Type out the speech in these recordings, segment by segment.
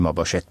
ما باشد.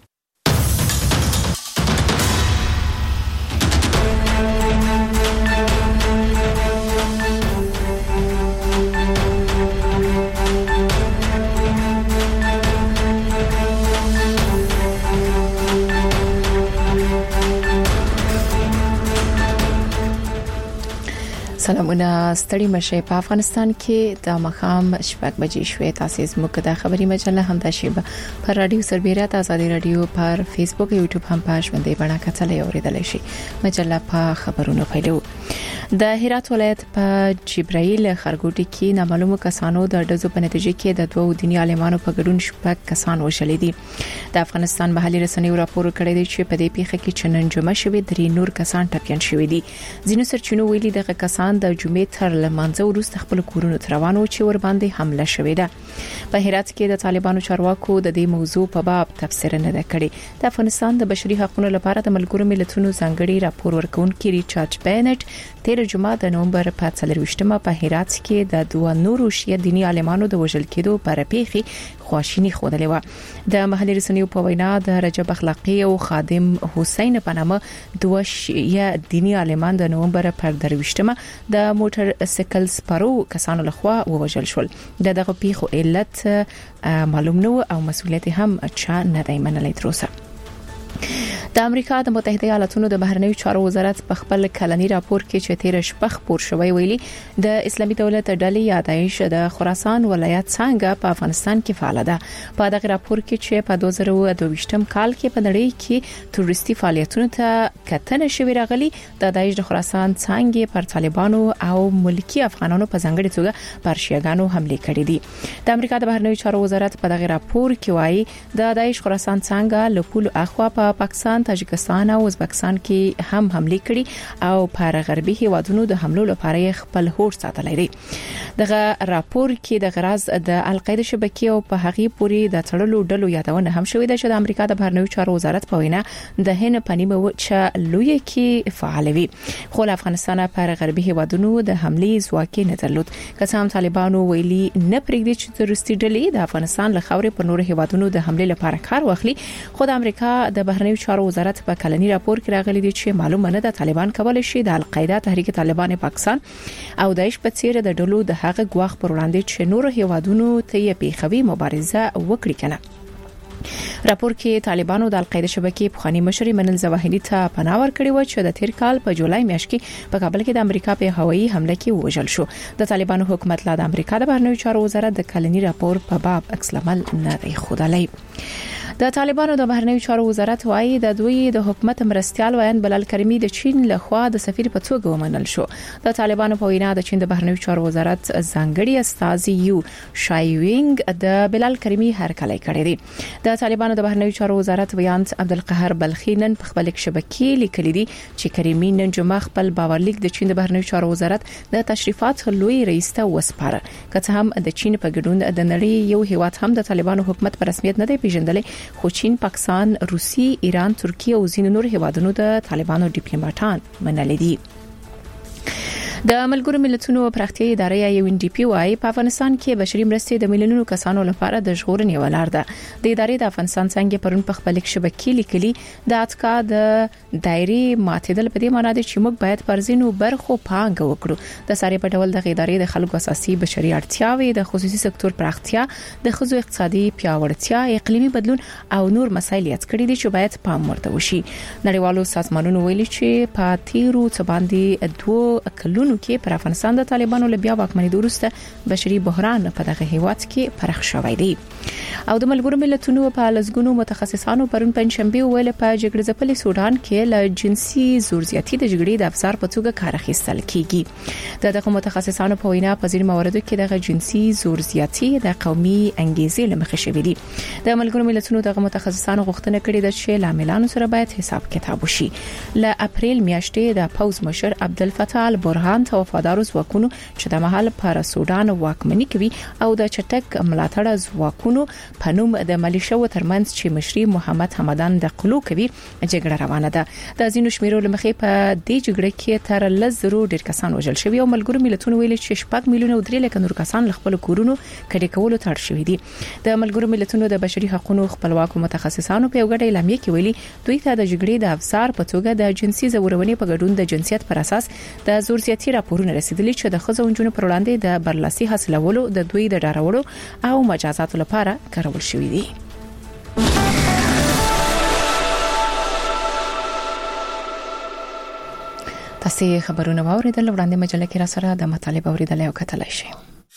سلامونه ستړي مشه په افغانستان کې د مخام شپږ بجې شوې تاسو زموږ د خبري مجله هم د شیبه پر رادیو سربېره د آزادي رادیو پر فیسبوک او یوټیوب هم پاش باندې بڼه کتلې اوریدل شي. مجله په خبرونو پیلو. د هرات ولایت په جبرائیل خرګوټي کې نامعلومو کسانو د ډزو په نتیجه کې د دوه دیني عالمانو په ګډون شپږ کسان وشل دي. د افغانستان محلي رسنیو راپور کړی دی چې په دې پیښه کې چنن جمعه شوې درې نور کسان ټپيان شوي دي. ځینو سرچینو ویلي دغه کسان د جمعې تر لمانځه وروسته خپل کورونو ته روانو چې ور باندې حمله شوې ده. په هرات کې د طالبانو چارواکو د دې موضوع په باب تفسیر نه ده کړې. د افغانستان د بشري حقوقو لپاره د ملګرو ملتونو ځانګړي راپور ورکونکي ریچارډ بینټ تیر جمعه د نومبر په 24مه په هرات کې د دوه نورو شیعه دینی عالمانو د وژل کېدو پر پیښې خواشینی خوده و. د محلي رسنیو په وینا د رجب اخلاقی او خادم حسین په نامه دوه شیعه دینی عالمان د نومبر پر 23مه د موټر سایکل سپارو کسانو لخوا ووژل شول. دغه پیښو علت معلوم نه او مسؤلیت هم چا نه دی منلی تر اوسه. د امریکا د متحده ایالاتونو د بهرنیو چارو وزارت په خپل کلنی راپور کې چې تیر شپه خبر شوی ویلي د اسلامي دولت ډلې یادایش د خراسان ولایت څنګه په افغانستان کې فعال ده. په دغه راپور کې چې په 2022م کال کې په نړۍ کې تورستي فعالیتونو ته کتنه شوی راغلي د دایښ د خراسان څنګه پر طالبانو او ملکی افغانانو په ځانګړي توګه پر شیعاګانو حمله کړې دي. د امریکا د بهرنیو چارو وزارت په دغه راپور کې وایي د دایښ خراسان څنګه له پول اخوا په پاکستان، تاجکستان او ازبکستان کې هم حمله کړي او پر غربي هیوادونو د حملو لپاره خپل هوډ ساتلی دی. دغه راپور کې د غرض د القاعده شبکې او په هغه پوري د تړلو ډلو یادونه هم شوې ده چې د امریکا د بهرنیو چارو وزارت په وینا د هند په نیمه وچه لوی کې فعال وي. خو افغانستان پر غربي هیوادونو د حملې ځواک نه درلود. کسان طالبانو ویلي نه پرېږدي چې تروریستي ډلې د افغانستان له خاورې پر نور هیوادونو د حملې لپاره کار واخلي. خو د امریکا د بهرنیو چارو وزارت په کلنی راپور کې راغلي دي چې معلومه نه ده طالبان کولای شي د القاعده تحریک طالبان پاکستان او داعش په څیر د ډلو د هغه غواخ پر وړاندې چې نور هیوادونو ته یې پیښوي مبارزه وکړي کنه. راپور کې طالبانو د القاعده شبکې پخوانی مشر منل زواهری ته پناه ورکړی و چې د تیر کال په جولای میاشت کې په کابل کې د امریکا په هوایي حمله کې وژل شو. د طالبانو حکومت لا د امریکا د بهرنیو چارو وزارت د کلنی راپور په باب عکس العمل نه دی خودلای. د طالبانو د بهرنیو چارو وزارت وايي د دوی د حکومت مرستيال ویان بلال کریمی د چین لخوا د سفیر په توګه ومنل شو. د طالبانو په وینا د چین د بهرنیو چارو وزارت ځانګړي استازي یو شایوینګ د بلال کریمی هرکلی کړی دی. د طالبانو د بهرنیو چارو وزارت ویان عبدالقهر بلخی نن په خپل شبکې لیکلي دي چې کریمی نن جمعه خپل باورلیک د چین د بهرنیو چارو وزارت د تشریفات لوی رئیس ته وسپاره. که هم د چین په ګډون د نړۍ یو هیواد هم د طالبانو حکومت په رسمیت نه دی پیژندلی، خو چین، پاکستان، روسي، ایران، ترکیه او ځینو نور هیوادونو د طالبانو ډیپلوماټان منلي دي. د ملګرو ملتونو پراختیايي ادارې یو ان ډي پی وايي په افغانستان کې بشري مرستې د ملیونونو کسانو لپاره د ژغورنې ولار ده. د ادارې د افغانستان څنګه پرون په خپل شبکې لیکلي د اتکا د دایرې ماتیدل په دې معنی دی چې موږ باید پرځینو برخو پانګ وکړو. د ساري په ډول د ادارې د خلکو اساسي بشري اړتیاوې، د خصوصي سکتور پراختیا، د خزو اقتصادي پیاوړتیا، اقلیمي بدلون او نور مسایل یاد کړی دي چې باید پام ورته وشي. نړیوالو سازمانونو ویلي چې په تیرو څه باندې 2 کلونو کې پر افغانستان د طالبانو له بیا واکمنۍ وروسته بشري بحران په دغه هیواد کې پرخ شوی دی. او د ملګرو ملتونو په لزګونو متخصصانو پرون پنځشنبه ویل په جګړه ځپلي سودان کې له جنسي زورزیاتي د جګړې د افزار په توګه کار اخیستل کیږي. دغه متخصصانو په وینا په ځینو مواردو کې دغه جنسي زورزیاتي د قومي انګیزې لمخې شوې دي. د ملګرو ملتونو دغه متخصصانو غوښتنه کړې ده چې لاملانو سره باید حساب کتاب وشي. له اپریل میاشتې د پوز مشر عبدالفتاح البرهان طالبان ته وفادار ځواکونو چې د محل پر سودان واکمني کوي او د چټک ملاتړ ځواکونو په نوم د ملیشو ترمنځ چې مشري محمد حمدان د قلو کوي جګړه روانه ده. د ځینو شمیرو لمخې په دې جګړه کې تر 100 ډیر کسان وژل شوي او ملګرو ملتونو ویلي چې 4 میلیونه او 3 لک نور کسان خپل کورونو کډې کولو ته اړ شوي دي. د ملګرو ملتونو د بشري حقوقو خپلواکو متخصصانو په یو غټه اعلامیه کې ویلي دوی ته د جګړې د افسار په توګه د جنسي زورونې په ګډون د جنسیت پر اساس د زور زیاتی راپورونه رسیدلي چې د ښځو او نجونو پر وړاندې د برلاسي حاصلولو د دوی د ډارولو او مجازاتو لپاره کارول شوې دي. تاسو خبرونه واوریدل وړاندې مجله کې را سره د مطالب اوریدل او کتلای شئ.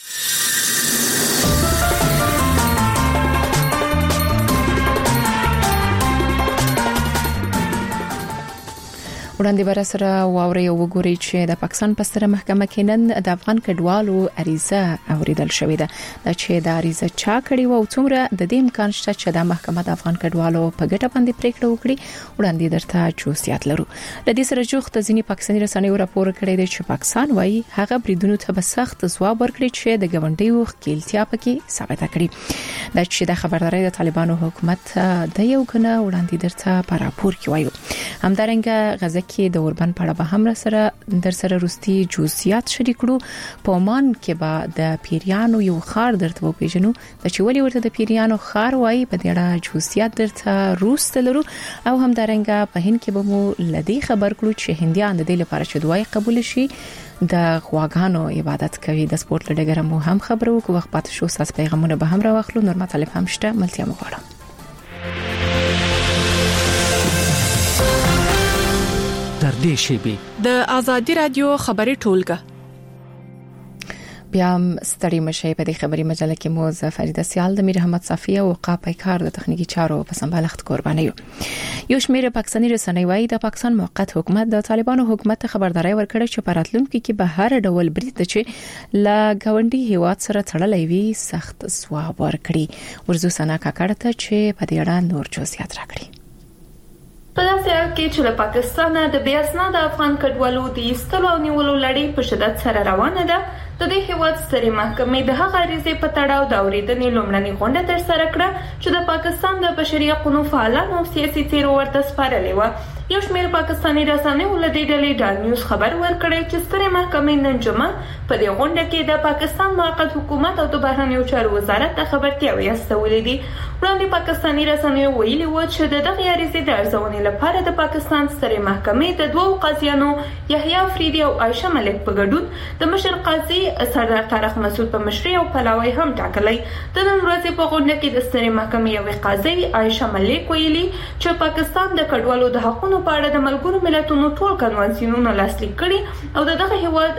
وړاندې بر سره واوري او وګوري چې د پاکستان په ستره محکمه کې نن د افغان کډوالو عریضه اوریدل شوې ده. چې د عریضه چا کړي و او څومره د دې امکان شته چې د محکمه د افغان کډوالو په ګټه باندې پریکړه وکړي وړاندې درته جوړسيات لرو. د دې سره جوخت ځینی پاکستاني رسنیو راپور کړی دی چې پاکستان وايي هغه بریدونو ته به سخت ځواب ورکړي چې د ګوندیو خپلتیا پکې ثابته کړي. د چې د خبرداري د طالبانو حکومت د یو کنه وړاندې درته په راپور کې وایو. همدارنګه غزه کې د اوربن په اړه به هم سره روستي جزئیات شریکړو. په عمان کې به د پیریانو یو خار درته وپیژنو د چې ولې ورته د پیریانو خار وایي په دې اړه جزئیات درته روست لرو او همدارنګه په هند کې به مو لدی خبر کړو چې هندیان د دې لپاره چې دعای قبول شي د غواګانو عبادت کوي. د سپورت لډګر مو هم خبرو کو وخت پات شو ساس پیغامونه به هم راوخلو. نور مطلب هم شته ملتیا مو غواړم. در دې شیبه د ازادي رادیو خبري ټولګه بیا ستړي مشه په دې خبري مجله کې مو فريده سیال د میر احمد صافی او قاپای کار د تخنیکی چارو په سمبالښت قرباني یو شمېر پاکستاني رسنۍ وايي د پاکستان موقت حکومت د طالبانو حکومت خبرداري ورکړه چې په راتلونکي کې به هر ډول برید چې لا ګاونډي هیواد سره تړلې وي سخت ځواب ورکړي. ورزو سنا کاکړه چې په دې اړه نور جزئیات راکړي. په داسې حال کې چې له پاکستان د بیا اسناد افغان کډوالو د ایستلو او نیولو لړۍ په شدت سره روانه ده. د دې هیواد سترې محکمې د هغه عریضې په تړاو د اورېدنې لومړنۍ غونډه ترسره کړه چې د پاکستان د بشري حقوقو فعالانو او سیاسي څیرو ورته سپارلې وه. یو شمېر پاکستاني رسنیو له دې ډلې ډال نیوز خبر ورکړی چې سترې محکمې نن جمعه په دې غونډه کې د پاکستان موقت حکومت او د بهرنیو چارو وزارت ته خبرتیاوې استولې دي. وړاندې پاکستاني رسنیو ویلي و چې د دغې عریضې د ارزونې لپاره د پاکستان سترې محکمې د دوو قاضیانو یحیی افریدي او عایشه ملک په ګډون د مشر قاضي سردار طارق مسعود په مشرۍ او پلاوی هم ټاکلی. د نن ورځې په غونډه کې د سترې محکمې یوې قاضي عایشه ملک ویلي چې پاکستان د کډوالو د حقوقو په اړه د ملګرو ملتونو ټول کنوانسیونونه لاسلیک کړي او دغه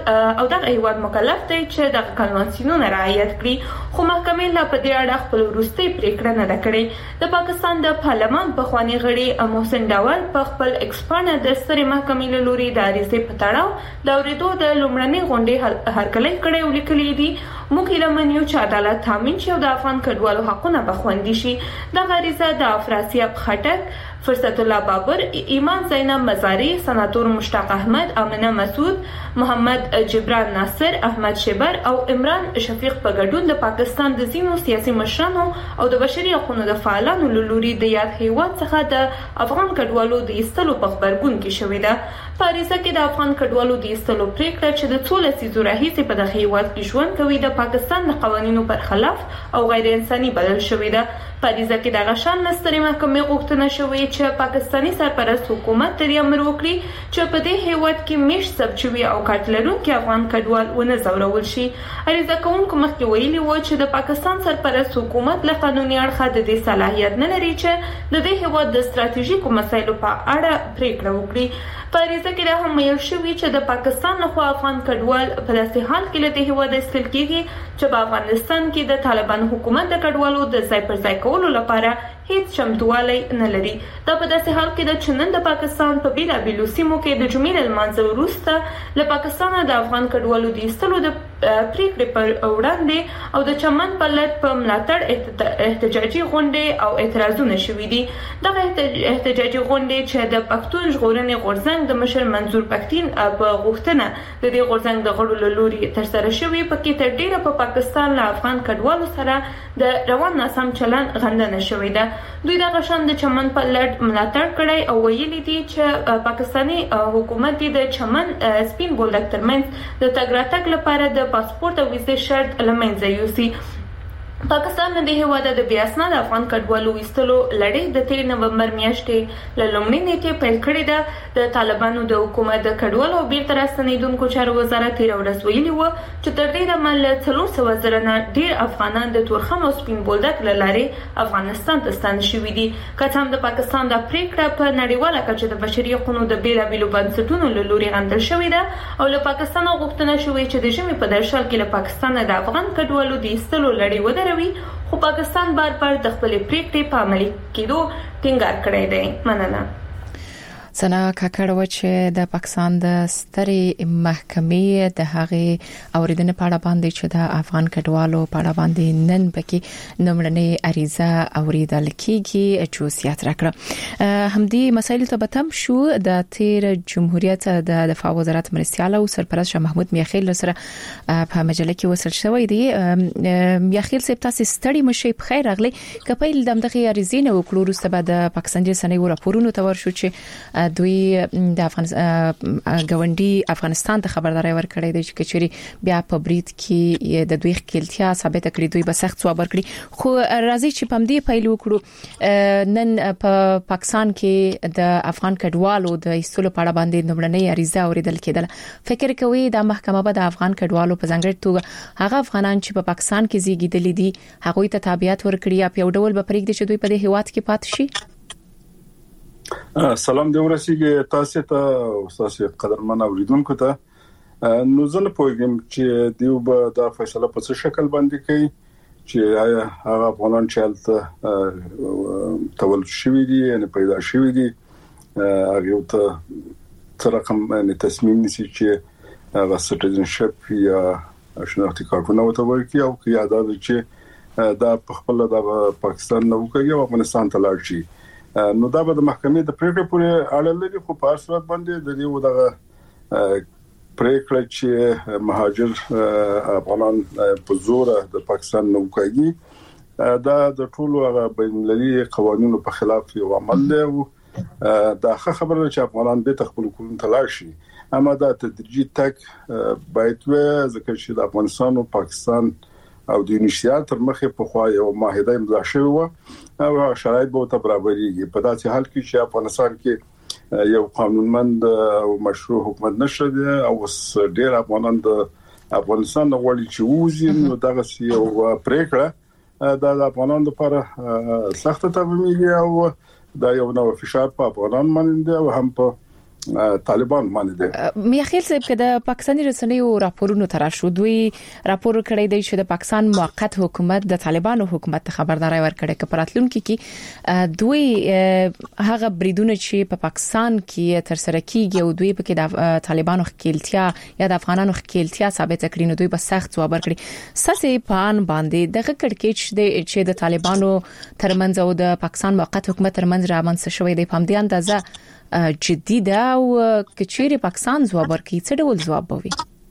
هیواد مکلف دی چې دغه کنوانسیونونه رعایت کړي. خو محکمې لا په دې اړه خپل وروستۍ پریکړه نه ده کړې. د پاکستان د پارلمان پخوانی غړي محسن ډاول په خپل ایکس پاڼه د سترې محکمې له لوري د عریضې په تړاو د اورېدو د لومړنۍ غونډې هرکلی کړی او لیکلي دي موږ هیله منو چې عدالت تامین شي او د افغان کډوالو حقونه به خوندي شي. دغه عریضه د افراسیاب خټک، فرصت الله بابر، ایمان زینب مزاری، سناتور مشتاق احمد، امنه مسعود، محمد جبران ناصر، احمد شبر او عمران شفیق په ګډون د پاکستان د ځینو سیاسي مشرانو او د بشري حقوقو د فعالانو له لوري د یاد هیواد څخه د افغان کډوالو د ایستلو په خبرګون کې شوې ده. په عریضه کې د افغان کډوالو د ایستلو پریکړه چې د 16 لسیزو راهیسې په دغه هیواد کې ژوند کوي د پاکستان د قوانینو پر خلاف او غیر انساني بلل شوې ده. په عریضه کې د غشان نستري محکمې غوښتنه شوې چې پاکستاني سرپرست حکومت ته امر وکړي چې په دې هیواد کې میش ثبت او کارت لرونکي افغان کډوال ونه ځورول شي. عریضه کوونکو مخکې ویلي و چې د پاکستان سرپرست حکومت له قانوني اړخه د دې صلاحیت نه لري چې د دې هیواد د ستراتیژیکو مسایلو په اړه پریکړه وکړي. په عریضه کې دا هم ویل شوی چې د پاکستان لخوا افغان کډوال په داسې حال کې له دې هیواد ایستل کېږي چې په افغانستان کې د طالبان حکومت د کډوالو د ځای پر ځای کولو لپاره هیڅ چمتووالی نه لري. دا په داسې حال کې د چنن د پاکستان په بیلابیلو سیمو کې د جمعې لمانځه وروسته له پاکستانه د افغان کډوالو د ایستلو د پریکړې پر وړاندې او د چمن په لټ په ملاتړ احتجاجي غونډې او اعتراضونه شوې دي. دغه احتجاجي غونډې چې د پښتون ژغورنې غورځنګ د مشر منظور پښتين په غوښتنه د دې غورځنګ د غړو له لوري تر سره شوې، پکې تر ډیره په پاکستان له افغان کډوالو سره د روان ناسم چلن غندنه شوې ده. دوی دغه شان د چمن په لټ ملاتړ کړی او ویلي دي چې پاکستاني حکومت د چمن سپین بولدک ترمنځ د تګ راتګ لپاره د پاسپورت او ویزې شرط لمنځه یوسي. پاکستان د هیواد د بیا اسناد افغان کډوالو وستلو لړۍ د 3 نومبر میاشتې له لومړۍ نیټې پیل کړې ده. د طالبانو د حکومت د کډوالو او بیرته راستنیدونکو چارو وزارت تیر ورځ ویلي و چې تر دې دمه 400 زره نه ډیر افغانان د تورخم او سپین بولدک لارې افغانستان ته ستانه شوي دي. که هم د پاکستان د پریکړه په نړیواله کچه د بشري حقوقو د بیلابېلو بنسټونو له لوري غندل شوې ده او له پاکستان غوښتنه شوې چې د ژمي په درشل کې له پاکستان د افغان کډوالو د ایستلو لړۍ ودروي، خو پاکستان بار بار د خپل پریکړې په عملي کېدو ټینګار کړی دی. مننه. سنا کاکړه چې د پاکستان د سترې محکمې د هغې اوریدنې په اړه باندې چې د افغان کډوالو په اړه باندې نن پکې نمړنې اریزه اوریدل کیږي جوسیات راکړه. همدی مسایل ته بتم شو د تیر جمهوریت د دفاع وزارت مرستيال او سرپرست شاه محمود میاخیل سره په مجله کې وصل شوی دی. میاخیل صاحب تاسو ستړي مشي په خیر راغلی. کپیل دغه اریزه نو کلو وروسته بعد پاکستان جنسنۍ راپورونو تور شو چې دوی د ګاونډي افغانستان ته خبرداري ورکړې ده چې کچري بیا په بریټ کې د دوی خپلتیا ثابت کړې دوی به سخت ځواب ورکړي. خو راځي چې پم دې پیل وکړو نن په پاکستان کې د افغان کډوالو د ایستلو په اړه باندې نمړنۍ اریزه اوریدل کېدل. فکر کوي د محکمه به د افغان کډوالو په ځانګړي توګه هغه افغانان چې په پاکستان کې زیږیدلي دي هغه ته تابعیت ورکړي یا په یو ډول به پرېږدي چې دوی په دې هیواد کې پاتې شي؟ سلام دی ورسیږي تاسو ته او تاسو قدرمن اوریدونکو ته. نو زه نه پوهیږم چې دیو به دا فیصله په څه شکل باندې کوي چې هغه افغانان چې تولد شوی دي یعنی پیدا شوی دي هغه ته تر کوم تصمیم نیسي چې هغه سټیزنشپ یا شناختی کارتونه وته ورکړي او کې یاد ده چې دا په خپل د پاکستان نو کوي او افغانستان ته لاړ شي. نو دا به د محکمې د پریکړې پورې اړه لري، خو په اصل باندې د دې ودغه پریکړه چې مهاجر افغانان په زور د پاکستان نو کوي دا د ټولو هغه بین‌المللي قوانینو په خلاف یو عمل دی او دا خبره چې افغانان به خپل کولن تلاش شي، اما دا تدریجي تک باید و ځکه چې د افغانستان او پاکستان او د انشاء تر مخه په خوا یو معاهده امضا شوی و او شرایط به ته برابرېږي. په داسې حال کې چې افغانستان کې یو قانونمند او مشروع حکومت نشته دی او ډېر افغانان د افغانستان غوړي چې وځي نو دغه یو پریکړه د افغانانو لپاره سخت تمامېږي او دا یو نو فشار په افغانان باندې او هم په طالبان باندې. میاخیل صاحب که د پاکستاني رسنیو راپورونو تر شو دوی راپور کړی دی چې د پاکستان موقت حکومت د طالبانو حکومت ته خبرداري ورکړي چې پراتلونکو کې دوی هغه بریدونه چې په پاکستان کې تر سره کیږي او دوی په کې د طالبانو خپلتیا یا د افغانانو خپلتیا ثابت کړي نو دوی به سخت ځواب ورکړي. ساسې پان باندې دغه کړکېچ چې د طالبانو ترمنځ او د پاکستان موقت حکومت ترمنځ رامنځته شوی دی په دې اندازه جدي ده او کچېری پاکستان ځواب ورکړي څه ډول ځواب بوي؟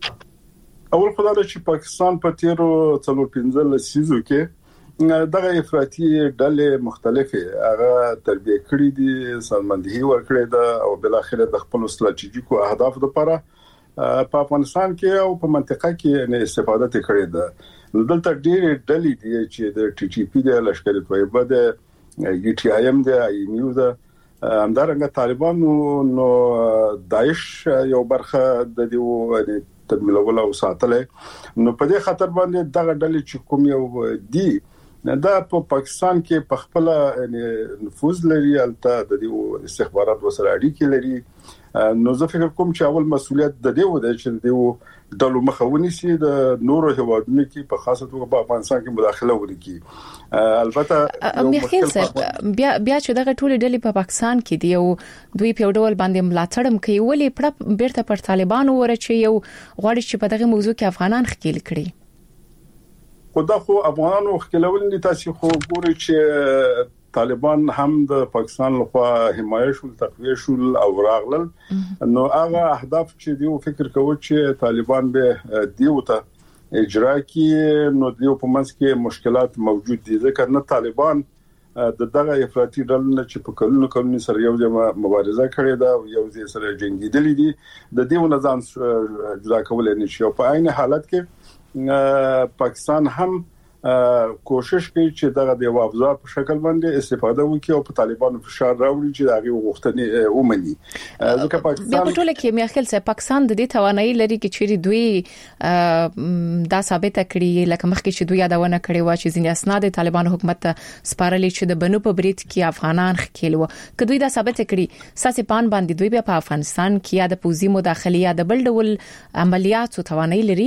اول خدای چې پاکستان په تیرو 15 لسیزو کې دغه افراطي ډلې مختلفه هغه تربیه کړې دي، سرمندهي ورکړې ده او بل اخر د خپل استراتیژیکو اهداف لپاره په افغانستان کې او په منطقه کې نه استفاده کړې ده. دلته ډېر ډلې دي چې د ټي ټي پی د لشکري طیبه د ای ټي آی ایم د ای نیو د همدارنګه طالبانو نو داعش یو برخه د دې تدمیلول او ساتل نو په دې خاطر باندې دغه ډلې چې کوم یو دي دا په پاکستان کې په خپل نفوذ لري البته د دې استخبارات وسره اړیکې لري نو زه فکر کوم چې اول مسؤلیت د دې و چې د ډلو مخاوني سي د نورو هوادونو کې په خاصه توګه په افغانستان کې مداخله وکړي البته مخکې سره بیا چې دغه ټول ډلې په پاکستان کې دی او دوی په ډول باندې ملاتړ کوي ولې پړه بیرته پر طالبانو ورچي یو غواړي چې په دغه موضوع کې افغانان خکېل کړي خدا خو افغانانو خلول دي تاسو خو ګورئ چې طالبان هم د پاکستان لخوا حمایت شول تقویه شول او راغلل نو هغه اهداف چې دیو فکر کوي چې طالبان به دیو ته اجرا کوي نو دیو په منځ کې مشکلات موجود دي ځکه نه طالبان د دغه افراطي ډلې چې په کلونو سره یو ځای مبارزه کړې ده او یو ځای سره جنگیدلې دي د دیو نظام جدا کول نه شي او په عین حالت کې پاکستان هم کوشش کوي چې دغه د افزار په شکل باندې استفاده وکړي او په طالبانو فشار راوړي چې دغه غوښتنې ومني ځکه پاکستان په ټوله کې میاخیل سه پاکستان د دې توانایي لري چې چیرې دوی دا ثابت کړي لکه مخکې چې دوی یادونه کړې و چې ځینې اسناد طالبانو حکومت ته سپارلې چې د بنو په بریټ کې افغانان خکېل و کله دوی دا ثابت کړي ساسي پان باندې دوی په افغانستان کې یا د پوزي مداخله یا د بل ډول عملیاتو توانایي لري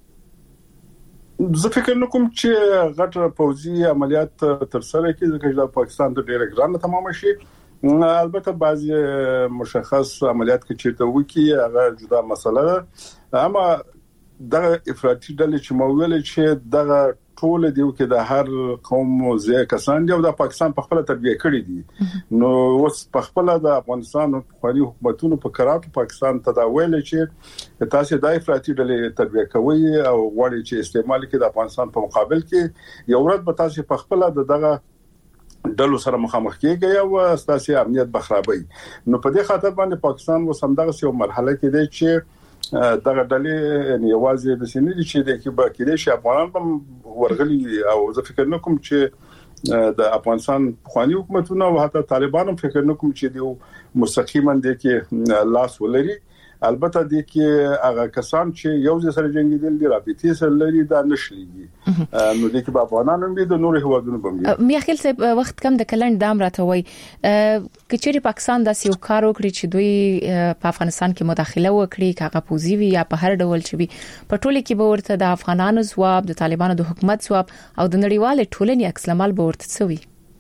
زه فکر نکوم چې غټ پوځي عملیات تر سره کیږي چې د پاکستان د ډیره ګرانه تمام شي البته بعضی مشخص عملیات کې چیرته وکی هغه جدا مسله ده اما د افراطي ډلې چې مویل چې دغه ټول دیو کې د هر قوم زه کسان دی او د پاکستان په خپل تربیه کړی دي نو اوس په خپل د افغانستان خوري حکومتونو په قرارو پاکستان تداویل چې تاسو د افراطي ډلې تربیه کوي او غواړي چې استعمال کې د افغانستان په مقابل کې یو ورځ به تاسو په خپل دغه ډلو سره مخامخ کېږي او تاسو امنیت بخرابوي نو په دې خاطر باندې پاکستان وسمدغه یو مرحله کې دی چې دغه ډلې یوازې د سینې دي چې د کې کې شي افغانان هم ورغلي او زه فکر نکوم چې د افغانستان خواني حکومتونه او حتی طالبان هم فکر نکوم چې دی مستقیما د کې لاس ولري البته د کې هغه کسان چې یو ځای سره جنگیدل دي رابطې سره لري دا نشليږي نو د کې په افغانانو هم د نور هوادونو بمږي میاخیل صاحب وخت کم د کلند دام راته وای کچېری پاکستان د یو کار وکړي چې دوی په افغانستان کې مداخله وکړي کاغه پوزي وي یا په هر ډول چې وي په ټوله کې به ورته د افغانانو ځواب د طالبانو د حکومت ځواب او د نړیوال ټولنې عکس العمل به ورته سوي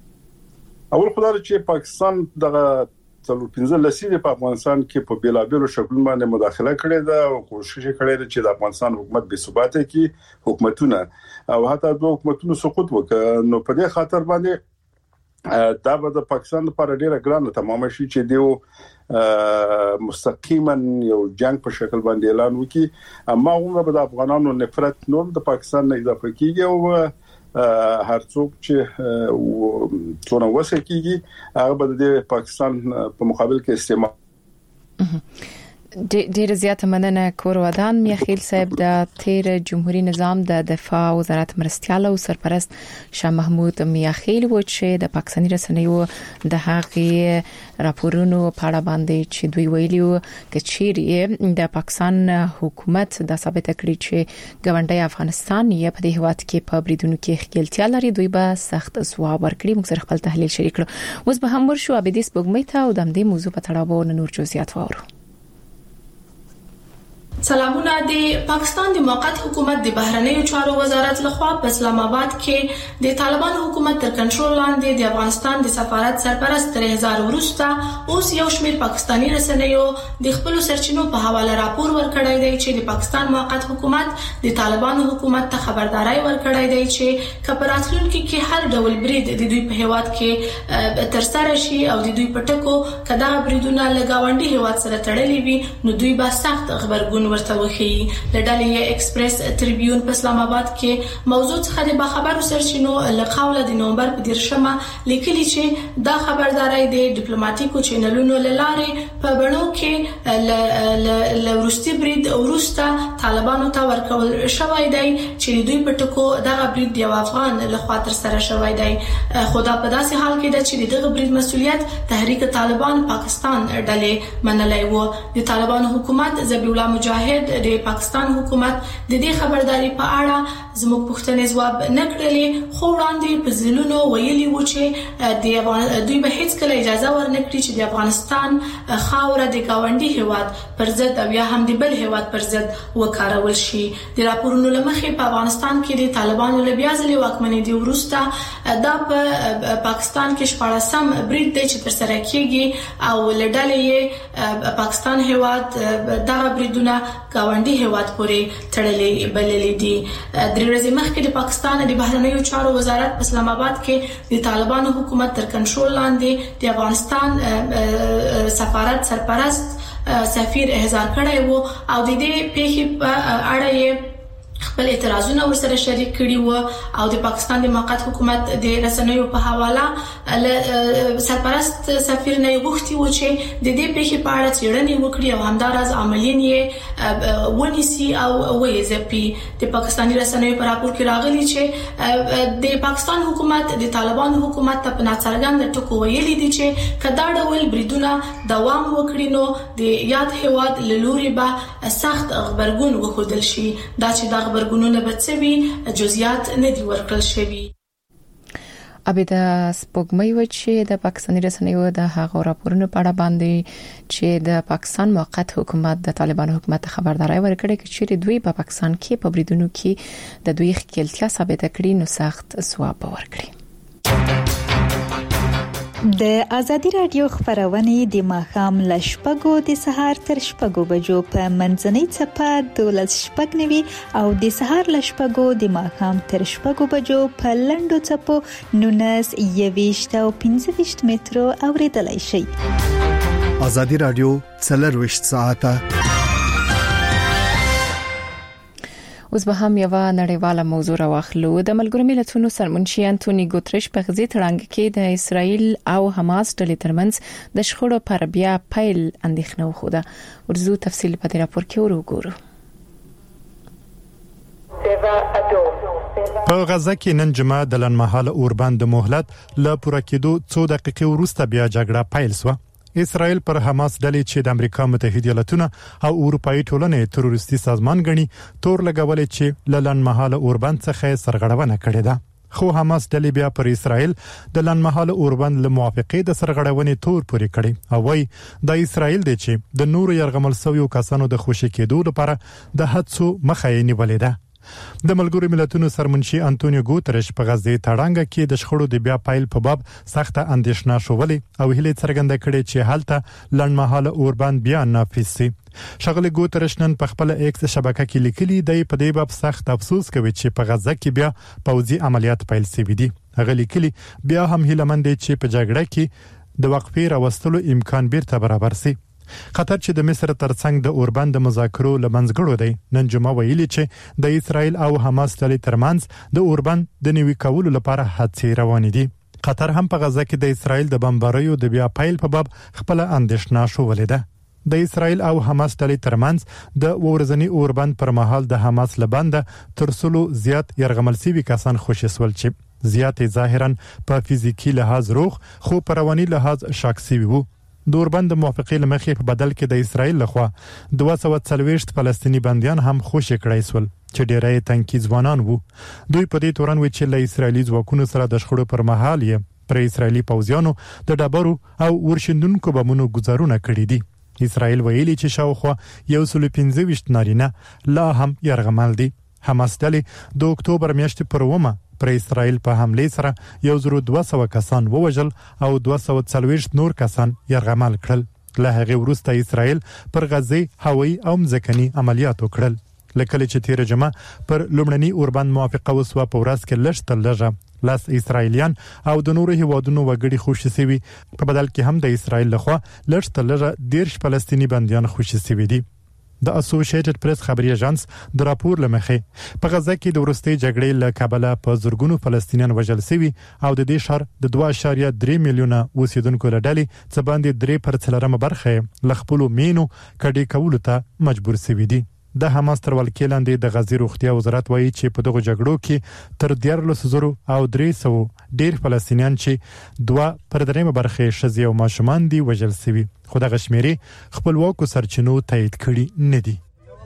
اول خدای چې پاکستان دغه څلور 15 لسیده په افغانستان کې په بیلابیلو شکلونو باندې مداخله کړې ده او کوشش کړې ده چې د افغانستان حکومت به ثباته کې حکومتونه او حتی دوه حکومتونو سقوط وکړي نو په دې خاطر باندې دا به د پاکستان لپاره ډیره ګرانه تمام شي چې دیو مستقیما یو جنگ په شکل باندې اعلان وکړي اما موږ به د افغانانو نفرت نور د پاکستان نه اضافه کیږي او هر څوک چې څونه وسه کیږي هغه به د پاکستان په مقابل کې استعمال ډېر زیات مننه کور ودان میاخیل صاحب د تیر جمهوریت نظام د دفاع وزارت مرستيال او سرپرست شاه محمود میاخیل و چې د پاکستاني رسنیو د هغې راپورونو په اړه باندې چې دوی ویلي چې چیرې د پاکستان حکومت د ثابت کړی چې ګاونډي افغانستان یې په دې هواد کې په بریدونو کې خپلتیا لري دوی به سخت ځواب ورکړي موږ سره خپل تحلیل شریک کړو اوس به هم ورشو ابدیس بګمیته او د دې موضوع په تړاو نور جزئیات وورو سلامونه د پاکستان د موقت حکومت د بهرنیو چارو وزارت لخوا په اسلام آباد کې د طالبان حکومت تر کنټرول لاندې د افغانستان د سفارت سرپرست 3000 ورسته اوس یو شمېر پاکستانی رسنیو د خپل سرچینو په حواله راپور ورکړی دی چې د پاکستان موقت حکومت د طالبان حکومت ته خبرداري ورکړی دی چې کپراتلونکو کې هر ډول برید د دوی په هواد کې تر سره شي او د دوی په ټکو کدا بریدونه لګاونډي هواد سره تړلې وي نو دوی به سخت خبرګون ورته وخی د ډالۍ ایکسپریس ټریبیون په اسلام آباد کې موضوع څخه د باخبرو سرچینو لقاوله د نومبر په 10مه لیکلي چې دا خبرداري د ډیپلوماټیکو چینلونو لاره په بڼو کې لورستي برید ورسته طالبانو ته ورکول شوی دی چې دوی په ټکو دغه برید د افغان لخوا تر سره شوی دی خدا په داسې حال کې ده چې دغه برید مسولیت تحریک طالبان پاکستان ډلې منلای وو د طالبان حکومت ذبیح الله مجاهد مجاهد د پاکستان حکومت د دې خبرداري په اړه زموږ پوښتنې ځواب نه کړلې، خو وړاندې په ځلونو ویلي و چې دوی به هیڅ کله اجازه ورنکړي چې د افغانستان خاوره د گاونډي هیواد پر ضد او یا هم د بل هیواد پر ضد وکارول شي. د راپورونو لمخې په افغانستان کې د طالبانو له بیا ځلې واکمنۍ دی وروسته دا په پاکستان کې 14م برید دی چې تر سره کیږي او لړلې پاکستان هیواد دغه بریدونه گاونډي هیواد پورې تړلې بللې دي. درې ورځې مخکې د پاکستان د بهرنیو چارو وزارت په اسلام آباد کې د طالبانو حکومت تر کنټرول لاندې د افغانستان سفارت سرپرست سفیر احضار کړی وو او د دې پیښې په اړه یې خپل اعتراضونه ورسره شریک کړي وو او د پاکستان د موقت حکومت د رسنیو په حواله سرپرست سفیر نه غوښتي و چې د دې پیښې په اړه څېړنې وکړي او همداراز عملیین یې ونیسي او وایي ځپي. د پاکستاني رسنیو په راپور کې راغلي چې د پاکستان حکومت د طالبانو حکومت ته په ناڅرګند ټکو ویلي دي چې کدا ډول بریدونه دوام وکړي نو د یاد هیواد له لوري به سخت خبرګون وښودل شي. دا چې د خبرګونونو بڅوي جزئیات نه دي ورکړل شوی. ابدا سپوږمۍ و چې د پاکستاني رسنیو د هغو راپورونو په اړه باندې چې د پاکستان موقت حکومت د طالبانو حکومت خبرداري ورکړه چې دوی په پاکستان کې په بریدونو کې د دوی خپلتیا ثابت کړي نو سخت ځواب ورکړي. د ازادي رادیو خبرونه د ماخام لشپګو د سهار تر شپګو بجو په منځنۍ چپه 12:09 او د سهار لشپګو د ماخام تر شپګو بجو په لندو چپو 19:20 او 15 مترو اوریدلای شي. ازادي رادیو 24 ساعته. اوس به هم یو نړیواله موضوع راوخلو. د ملګرو ملتونو سرمنشي انټونی ګوتریش په غزي تړانګ کې د اسرایل او حماس ډلې ترمنځ د شخړو پر بیا پیل اندېښنه وخوده. ورزو تفصیل په دې راپور کې وګورو. په غزه کې نن جمعه د لنمحاله اوربند مهلت ل پوره کېدو 2 دقیقې وروسته بیا جګړه پیل شوه. اسرائیل پر حماس ډلې چې د امریکا متحده ایالاتونو او اروپאי ټولنې تروریستي سازمان ګڼي تور لګولې چې لنمحاله اوربند څخه سرغړونه کړې ده. خو حماس ډلې بیا پر اسرائیل د لنمحاله اوربند له موافقې د سرغړونې تور پوري کړي او وايي د اسرائیل د چې د نور يرغمل سویو کسانو د خوشی کېدو لپاره د حادثو مخه یې نیولې ده. د ملګرو ملتونو سرمنشي انټونیو ګوتریش په غزه تړانګ کې د شخړو د بیا پایل په باب سخته اندېښنه شولې او هیله څرګنده کړې چې حالت لنمحاله اوربند بیا نافذ شي. شغله ګوتریش نن په خپل ایکس شبکه کې لیکلي دی په دې باب سخت افسوس کوي چې په غزه کې بیا پوځي عملیات پیل شوي دي. هغه لیکلي بیا هم هیله مند دي چې په جګړه کې د وقفې راوستلو امکان بیرته برابر شي. قطر چې د مصر ترڅنګ د اوربند مذاکرو لمنځګړو دی نن جمعه ویلي چې د اسرائیل او حماس ډلې ترمنځ د اوربند د نیوي کولو لپاره هڅې روانې دي. قطر هم په غزه کې د اسرائیل د بمباریو د بیا پیل په باب خپل اندېښنه شولې ده. د اسرائیل او حماس ډلې ترمنځ د ورځنی اوربند پر مهال د حماس لبنده ترسلو زیات يرغمل سوي کسان خوشی سول چې زیات ظاهرا په فزیکی لحاظ روغ خو په رواني لحاظ شاکسي وو. د اوربند موافقې لمخې په بدل کې د اسرائیل لخوا 240 فلسطینی بنديان هم خوشی کړای سول چې ډېرای تنکي ځوانان وو. دوی په دې تورن و چې له اسرائیلي ځواکونو سره د شخړو پر مهال یې پر اسرائیلي پوځیانو د ډبرو او ورشندونکو بمونو گزارونه کړې دي. اسرائیل ویلي چې شاوخوا 115 نارینه لا هم يرغمل دي. حماس ډلې د اکتوبر میاشتې پر 1 پر اسرائیل په حمله سره 1200 کسان ووجل او 240 نور کسان يرغمل کړل. له هغه وروسته اسرائیل پر غزه هوایي او مځکني عملیات وکړل. لکه چې تیر جمعه پر لومړني اوربند موافقه وسوه په ورځ کې لږ لږه لاس اسرائیلیان او د نورو هیوادونو وګړي خوشي سوي په بدل کې هم د اسرائیل لخوا لږ لږه 10 فلسطینی بنديان خوشي سوي دي. د اسوسییټډ پریس خبري اژانس د راپور لمخې په غزه کې د ورستي جګړې له کابل په زورګونو فلسطینیان وژل شوي او د دې شهر د 2.3 میلیونه اوسیدونکو لړلې څه باندې 3% برخه لخپلو مینو کډي کولو ته مجبور شوي دي. د حماس تر ولکې لاندې د غزي روغتیا وزارت وایي چې په دغه جګړو کې تر 14,000 او 300 ډیر فلسطینیان چې 2% برخه شذي او ماشومان دي وژل شوي. خو دغه شمیرې خپلواکو سرچینو تایید کړي نه دي.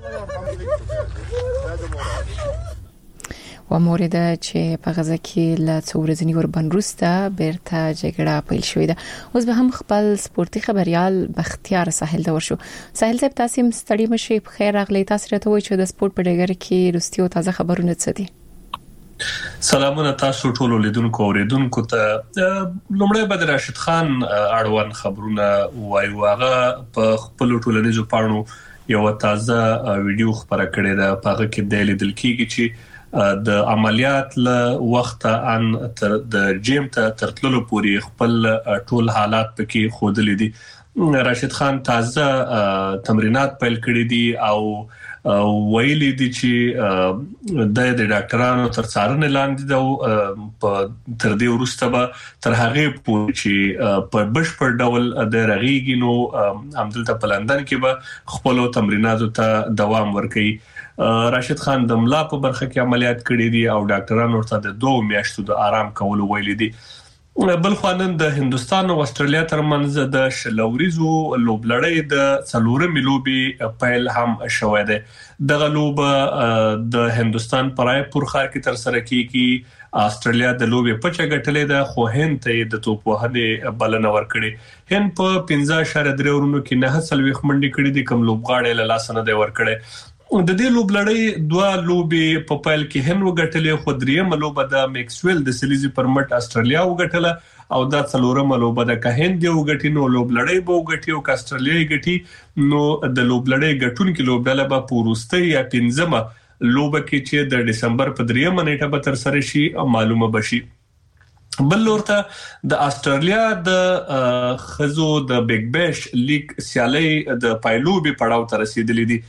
و مورد چې په غزه کې له څو ورځې اوربند روسته بیرته جګړه پیل شوې ده. اوس به هم خپل سپورتي خبريال بختیار ساحل ته ورشو. ساحل صاحب تاسو هم ستړي مشي، په خیر راغلی. تاسو راته وایئ چې د سپورت په ډګر کې روسي او تازه خبرونه څه دي؟ سلامونه تاسو ټول لیدونکو او اوریدونکو ته. لومړی به راشد خان اړوند خبرونه وایو. هغه په خپل ټولنیزو پاڼو یو تازه ویډیو خبره کړې ده. په هغه کې د لیدل کېږي چې د عملیات له وخت ان تر د جیم ته ترتللو پورې خپل ټول حالات پکې خودلې دي. راشد خان تازه تمرینات پیل کړې دي او ویلي دي چې د ډاکټرانو تر څارنې لاندې ده. په تر دې وروسته به تر هغه پورې چې په بشپړ ډول د رغیږي نو همدلته په لندن کې به خپل تمریناتو ته دوام ورکړي. راشد خان د ملا په برخه کې عملیات کړې دي او ډاکټرانو ورته د 2 میاشتو د آرام کولو ویلي دي. بل خوانن د هندستان او استرالیا ترمنځ د شلوريزو لوبلړۍ د څلورمې لوبي پیل هم شوې ده. دغه لوب د هندستان پرای پور خار کې تر سره کیږي. استرالیا د لوبي پچه غټلې ده خو هند ته د توپوهنې بلنه ورکړي. هند په 15.3 ورونو کې 9 منډي کړې دي، کوم لوبغاړي له لاس نه دی ورکړي. د دې لوبلړۍ 2 لوبي په پیل کې هند وګټلې، خو درېمه لوبه د میکسویل د سلیزي پر مټ استرالیا وګټله او دا څلورمه لوبه د هند وګټي. نو لوبلړۍ به وګټي او استرالیا ګټي نو د لوبلړۍ ګټونکو لوبډله به پورسته یا 15مه لوبه کې چې د دسمبر په 3مه نیټه به تر سره شي معلومه بشي. بل لورته د استرالیا د خزو د بیگ بیش لیگ سیالي د پایلوبي پړاو ته رسیدلې دي.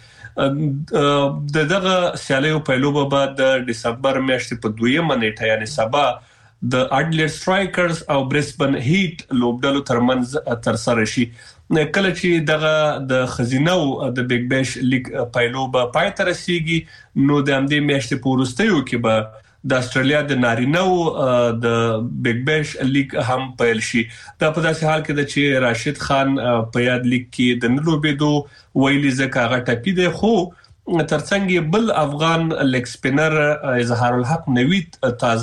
دغه سیالیو پایلوبه بعد د دسمبر میاشتې په 2مه نیټه یعنی سبا د اډلېډ سټرایکرز او برسبن هیټ لوبډلو ترمنځ تر سره شي. کله چې دغه د خزینو د بیگ بیش لیگ پایلوبه پای ته رسیږي نو د همدې میاشتې په وروستیو کې به د استرالیا د نارینهو د بیگ بیش لیگ هم پیل شي. دا په داسې حال کې د چې راشد خان په یاد لیگ کې د نلوبېدو ویلي ځکه هغه ټپي دی، خو ترڅنګ بل افغان لیگ سپینر اظهار الحق نوید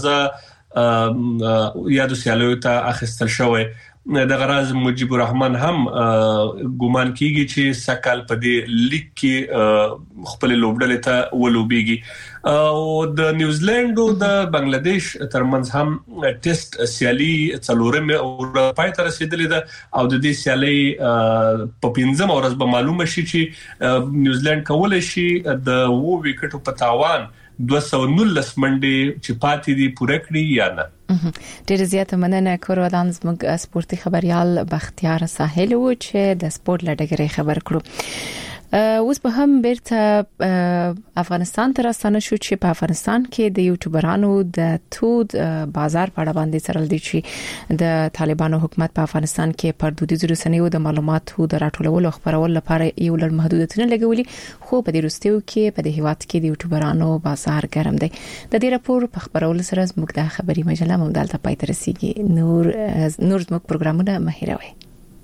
تازه یادو سیالیو ته اخیستل شوی. د غراز مجيب الرحمن هم ګومان کیږي چې سکل په دې لیگ کې خپل لوبډلې ته ولوبيږي. او د نیوزیلند او د بنگلاديش ترمنځ هم ټیسټ سیالي څلورمه او پای ته رسیدلې ده او د دې سیالي په 15مه ورځ به معلومه شي چې نیوزیلند کولای شي د 2 وکټو په تاوان 219 منډي چې پاتې دي پوره کړی یا نه. ډېر زیات مننه کورودان زموږ سپورتي خبريال بختیار ساحل و چې د سپورت لړګري خبر کړو. اوس به هم بیرته افغانستان ته راستنه شو چې په افغانستان کې د یوټیوبرانو د تود بازار په اړه باندې سرل دي چې د طالبانو حکومت په افغانستان کې پر دودیزو رسنیو د معلوماتو د راټولولو او خبرولو لپاره یو لړ محدودیتونه لګولي، خو په دې وروستیو کې په دې هیواد کې د یوټیوبرانو بازار ګرم دی. د دې راپور په خبرولو سره زموږ د خبري مجله مودالته پای ته رسیدي. نور زموږ پروګرامونه مهیروي.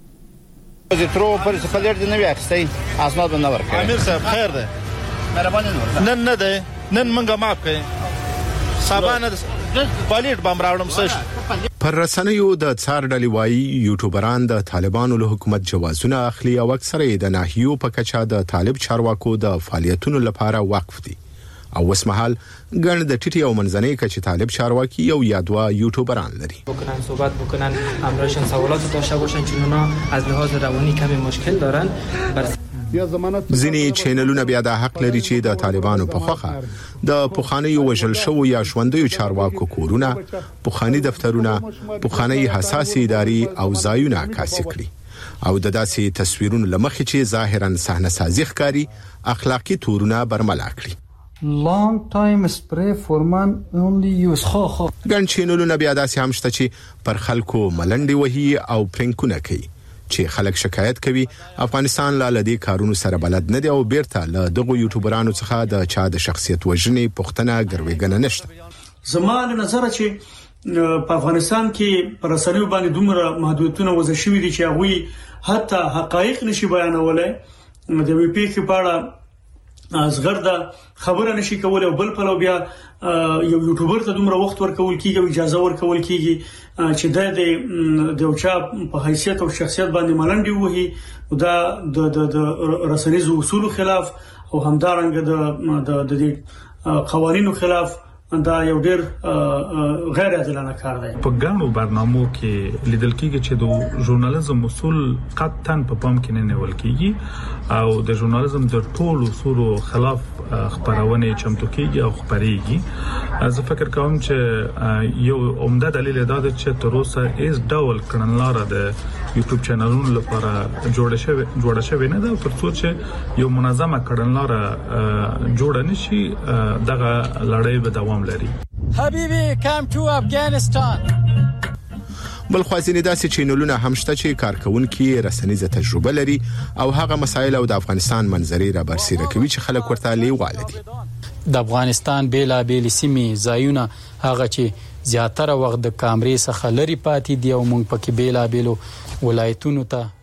ترو پر سپلیر دی نوی اخستای اسناد نه ورکړي. امیر صاحب خیر ده، مهرباني نور نن نه ده، نن منګه ماف کړي سبانه پالیټ بم راوړم سش. پر رسنیو د څار ډلې وایي یوټیوبران د طالبانو له حکومت جوازونه اخلي او اکثره د ناحیو په کچا د طالب چارواکو د فعالیتونو لپاره وقف دي. او وسمحال ګڼ د ټیټي او منځنۍ کچې طالب چارواکي یو یا دوا یوټیوبران لري. بکنن صحبت بکنن امرایشان سوالات داشته باشن چون اونا از لحاظ روانی کمی مشکل دارن. ځینې چینلونه بیا د حق لري چې د طالبانو په خوخه د پوخانیو وژل شو یا ژوندیو چارواکو کورونه، پوخانی دفترونه، پوخانی حساسي ادارې او ځایونه عکاسي کړي او د داسې تصویرونو لمخې چې ظاهرا صحنه سازي ښکاري اخلاقی تورونه برملا کړي. long time spray for man only use خو ګڼ چینلونه بیا داسې هم شته چې پر خلکو ملنډي وهي او پرنکونه کوي چې خلک شکایت کوي افغانستان لا لدی کارونو سره بلد نه دی او بیرته له دغه یوټیوبرانو څخه د چا د شخصیت وژنې پښتنه ګروېګنه نشته. زموږ نظر چې په افغانستان کې پر رسنیو باندې دومره محدودیتونه وضع شوي دي چې هغه حتی حقایق نشي بیانولای. د وی پی کې په اړه ازغر د خبره نشي کولای او بل په بیا یو یوټیوبر ته دومره وخت ورکول کیږي او اجازه ورکول کیږي چې د اوچا په حیثیت او شخصیت باندې ملنډي وهي دا د رسنیزو اصول خلاف او همدارنګه د قوانینو خلاف دا یو ډیر غیر عادلانه کار دی. په ګڼو برنامو کې لیدل کیږي چې د ژورنالیزم اصول قطعاً په پام کې نه نیول کیږي او د ژورنالیزم د ټولو اصولو خلاف خبرونه چمتو کیږي او خبريږي. زه فکر کوم چې یو عمده دلیل دا دی چې تر اوسه هیڅ ډول کړنلاره د یوټیوب چینلونو لپاره جوړه شوې نه ده ترڅو چې یو منظمه کړنلاره جوړه نشي دغه لړۍ به دوام لري. حبيبي come to Afghanistan. بل خوازینې داسې چینلونه هم شته چې کارکونکو رسنیزه تجربه لري او هغه مسایل او د افغانستان منظرې را برسېره کوي چې خلک ورته لیواله دي. د افغانستان بیلابېل سیمې ځایونه هغه چې زیاتره وخت د کامرې څخه لري پاتې دي او موږ پکې بیلابېلو ولایتونو ته